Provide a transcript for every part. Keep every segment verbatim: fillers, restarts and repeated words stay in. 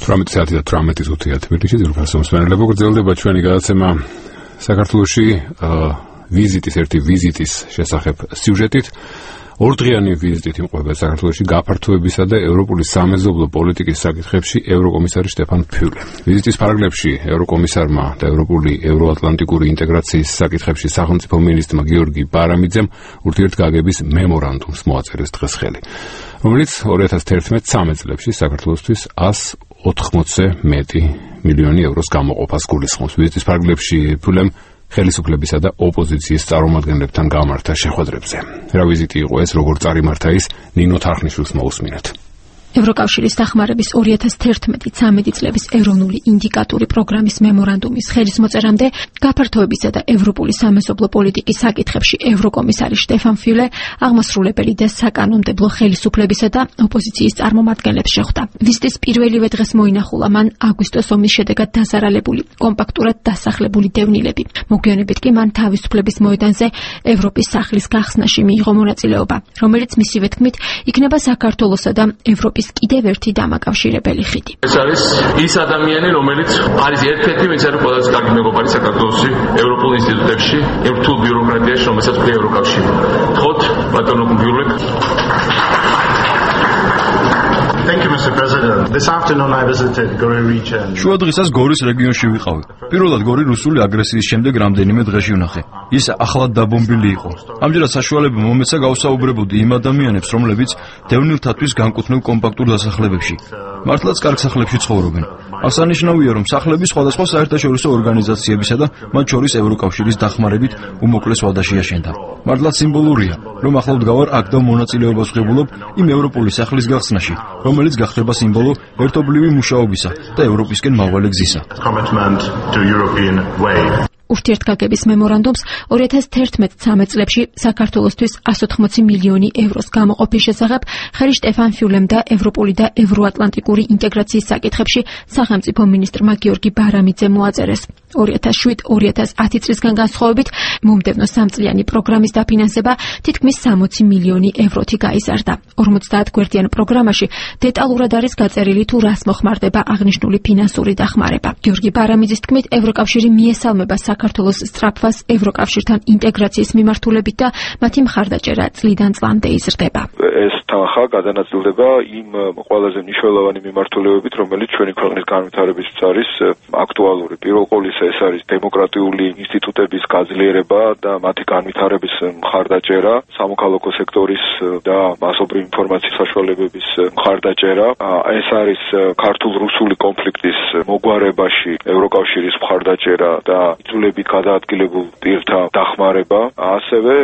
ათრამეტი საათი და ათრამეტი ზუთია თბილისში ძვირფასო მსმენელებო გრძელდება ჩვენი გადაცემა საქართველოში ვიზიტის ერთი ვიზიტის შესახებ სიუჟეტით. ორდღიანი ვიზიტით იმყოფება საქართველოში გაფართოებისა და ევროპული სამეზობლო პოლიტიკის საკითხებში ევროკომისარი შტეფან ფიულე. ვიზიტის ფარგლებში ევროკომისარმა და ევროპული ევროატლანტიკური ინტეგრაციის საკითხებში სახელმწიფო მინისტრმა გიორგი ბარამიძემ ურთიერთგაგების მემორანდუმს მოაწერეს დღეს ხელი, რომელიც ორი ათას თერთმეტ სამი წლებში საქართველოსთვის ას ოთხმოცზე მეტი მილიონი ევროს გამოყოფას გულისხმობს. ვიზიტის ფარგლებში ფიულემ ხელისუფლებისა და ოპოზიციის წარმომადგენლებთან გამართა შეხვედრებზე. რა ვიზიტი იყო ეს, როგორ წარიმართა ის, ნინო თარხნიშვილს მოусმინეთ. ევროკავშირის დახმარების ორი ათას თერთმეტი ცამეტი წლების ეროვნული ინდიკატური პროგრამის მემორანდუმის ხელისმოწერამდე გაფართოებისა და ევროპული სამეზობლო პოლიტიკის საკითხებში ევროკომისარი შტეფან ფიულე აღმასრულებელი და საკანონმდებლო ხელისუფლებისა და ოპოზიციის წარმომადგენლებს შეხვდა. ვიზიტის პირველივე დღეს მოინახულა მან აგვისტოს ომის შედეგად დაზარალებული, კომპაქტურად დასახლებული დევნილები. მოგვიანებით კი მან თავისუფლების მოედანზე ევროპის სახლის გახსნაში მიიღო მონაწილეობა, რომელიც მისივე თქმით იქნება საქართველოსა და ევროპის კიდევ ერთი დამაკავშირებელი ხიდი. ეს არის ის ადამიანი, რომელიც არის ერთ-ერთი, ვინც არის ყველაზე კარგი მეგობარი საქართველოსი ევროპულ ინსტიტუტებში, რთულ ბიუროკრატიაში, რომელსაც ქვია ევროკავშირი. ხოთ, ბატონო ფიულე. Thank you, Mister President. This afternoon I visited Gori region. შუა დღისას გორის რეგიონში ვიყავი. პირველად გორი რუსული აგრესიის შემდეგ რამდენიმე დღეში ვნახე. ის ახლად დაბომბილი იყო. ამჯერად საშუალება მომეცა გავსაუბრებოდი იმ ადამიანებს, რომლებიც დევნილთათვის განკუთვნილ კომპაქტურ დასახლებებში, მართლაც კარგ სახლებში ცხოვრობენ. აღსანიშნავია, რომ სახლები სხვადასხვა საერთაშორისო ორგანიზაციებისა და მათ შორის ევროკავშირის დახმარებით უმოკლეს ვადაში აშენდა. მართლაც სიმბოლურია, რომ ახლა ვდგავარ აქ და მონაწილეობას ვღებულობ იმ ევროპული სახლის გახსნაში, რომელიც გახდება სიმბოლო ერთობლივი მუშაობისა და ევროპისკენ მავალე გზისა. ურთიერთგაგების მემორანდუმს ორი ათას თერთმეტ სამი წლებში საქართველოსთვის ას ოთხმოცი მილიონი ევროს გამოყოფის შესახებ ხელი შტეფან ფიულემ და ევროპული და ევროატლანტიკური ინტეგრაციის საკითხებში სახელმწიფო მინისტრმა გიორგი ბარამიძემ მოაწერეს. ორი ათას შვიდ ორი ათას ათი წლისგან განსხვავებით მომდევნო სამწლიანი პროგრამის დაფინანსება თითქმის სამოცი მილიონი ევროთი გაიზარდა. ორმოცდაათ გვერდიან პროგრამაში დეტალურად არის გაწერილი თუ რას მოხმარდება აღნიშნული ფინანსური დახმარება. გიორგი ბარამიძის თქმით, ევროკავშირი მიესალმება საქართველოს სწრაფვას ევროკავშირთან ინტეგრაციის მიმართულებით და მათი მხარდაჭერა წლიდან წლამდე იზრდება. ეს თანხა გადანაწილდება იმ ყველაზე მნიშვნელოვანი მიმართულებებით, რომელიც ჩვენი ქვეყნის განვითარებისთვის არის აქტუალური. პირველ ყოვლისა ეს არის დემოკრატიული ინსტიტუტების გაძლიერება და მათი განვითარების მხარდაჭერა, სამოქალაქო სექტორის და მასობრივი ინფორმაციის საშუალებების მხარდაჭერა. ეს არის ქართულ-რუსული კონფლიქტის მოგვარებაში ევროკავშირის მხარდაჭერა და იძულებით გადაადგილებულ პირთა დახმარება. ასევე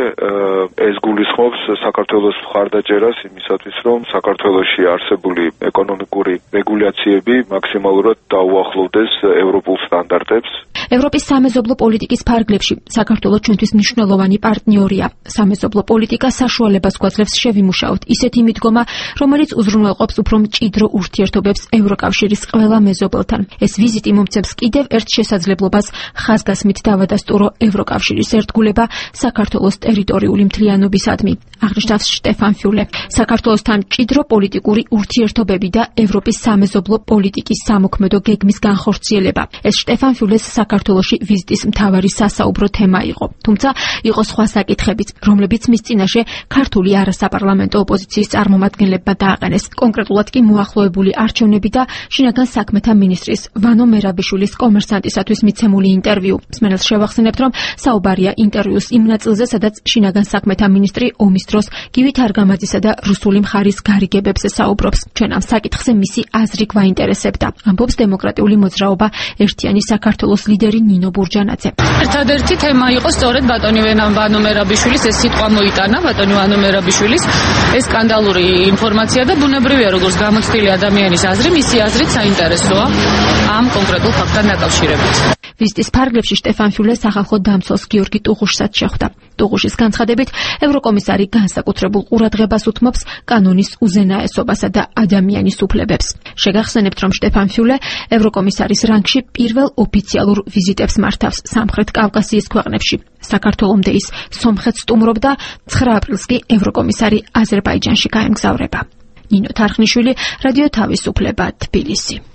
ეს გულისხმობს საქართველოს მხარდაჭერას იმისათვის, რომ საქართველოში არსებული ეკონომიკური რეგულაციები მაქსიმალურად დაუახლოვდეს ევროპულ სტანდარტებს. ევროპის სამეზობლო პოლიტიკის ფარგლებში საქართველო ჩვენთვის მნიშვნელოვანი პარტნიორია. სამეზობლო პოლიტიკა საშუალებას გვაძლევს შევიმუშაოთ ისეთი მიდგომა, რომელიც უზრუნველყოფს უფრო მჭიდრო ურთიერთობებს ევროკავშირის ყველა მეზობელთან. ეს ვიზიტი მომცემს კიდევ ერთ შესაძლებლობას ხაზგასმით დავადასტურო ევროკავშირის ერთგულება საქართველოს ტერიტორიული მთლიანობისადმი. აღნიშნავს შტეფან ფიულე. საქართველოსთან მჭიდრო პოლიტიკური ურთიერთობები და ევროპის სამეზობლო პოლიტიკის სამოქმედო გეგმის განხორციელება. ეს შტეფან ფიულეს საქართველოში ვიზიტის მთავარი სასაუბრო თემა იყო. თუმცა იყო სხვა საკითხებიც, რომლებიც მის წინაშე ქართული არასაპარლამენტო ოპოზიციის წარმომადგენლებმა დააყენეს. კონკრეტულად კი მოახლოებული არჩევნები და შინაგან საქმეთა მინისტრის ვანო მერაბიშვილის კომერსანტისათვის მიცემული ინტერვიუ. მსმენელს შევახსენებთ, რომ საუბარია ინტერვიუს იმ ნაწილზე, სადაც შინაგან საქმეთა მინისტრი ომის დროს გივით არგამაძისა და რუსული მხარის გარიგებებზე საუბრობს. ჩვენ ამ საკითხზე მისი აზრი გვაინტერესებდა. ამბობს დემოკრატიული მოძრაობა ერთიანი საქართველოს ლიდერი ნინო ბურჯანაძე. ერთადერთი თემა იყო სწორედ ბატონი ვანო მერაბიშვილის ეს სიტყვა მოიტანა, ბატონი ვანო მერაბიშვილის ეს სკანდალური ინფორმაცია და ბუნებრივია, როგორც გამოცდილი ადამიანის აზრი, მისი აზრით საინტერესოა ამ კონკრეტულ ფაქტთან დაკავშირებით. ვიზიტის ფარგლებში შტეფან ფიულე სახალხო დამცველს გიორგი ტუღუშსაც შეხვდა. ტუღუშის განცხადებით, ევროკომისარი განსაკუთრებულ ყურადღებას უთმობს კანონის უზენაესობასა და ადამიანის უფლებებს. შეგახსენებთ, რომ შტეფან ფიულე ევროკომისარის რანგში პირველ ოფიციალურ ვიზიტებს მართავს სამხრეთ კავკასიის ქვეყნებში. საქართველომდე ის სომხეთს სტუმრობდა, ცხრა აპრილს კი ევროკომისარი აზერბაიჯანში გაემგზავრება. ნინო თარხნიშვილი, რადიო თავისუფლება, თბილისი.